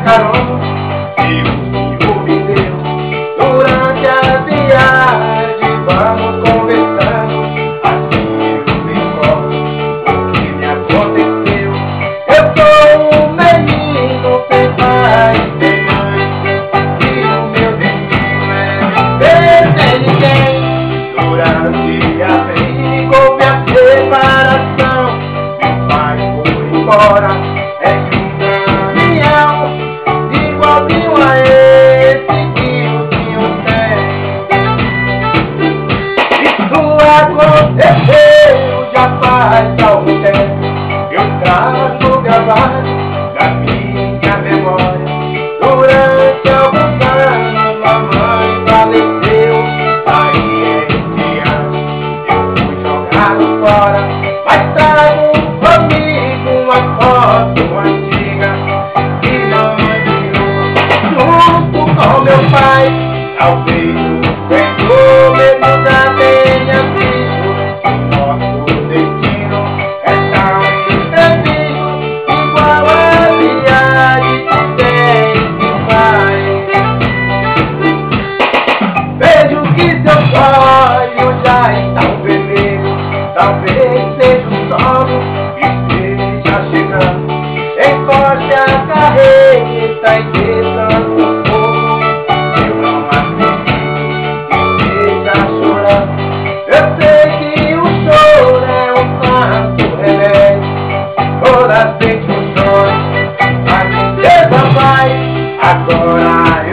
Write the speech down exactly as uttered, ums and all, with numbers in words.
carona que o Senhor me deu. Durante a viagem vamos conversando, assim eu me conto o que me aconteceu. Eu sou um menino sem pai e sem mãe, e o meu destino é viver sem ninguém. Durante a briga houve a separação, meu pai foi embora em um caminhão, igualzinho a esse que o Senhor tem. Isso aconteceu já faz algum tempo, eu trago gravado na minha memória. Durante alguns anos a mãe faleceu, aí esse ano eu fui jogado fora, mas trago comigo uma foto antiga que não virou junto com meu pai. Talvez o Senhor mesmo já tenha visto que nosso destino é tão imprevisto, igual a viagem que tem que faz. Vejo que seus olhos já estão vermelhos, talvez seja o sono que esteja chegando. Encoste a carreta e desça um pouco, eu não acredito que esteja chorando. Eu sei que o choro é um santo remédio, toda vez que o choro a tristeza vai. Agora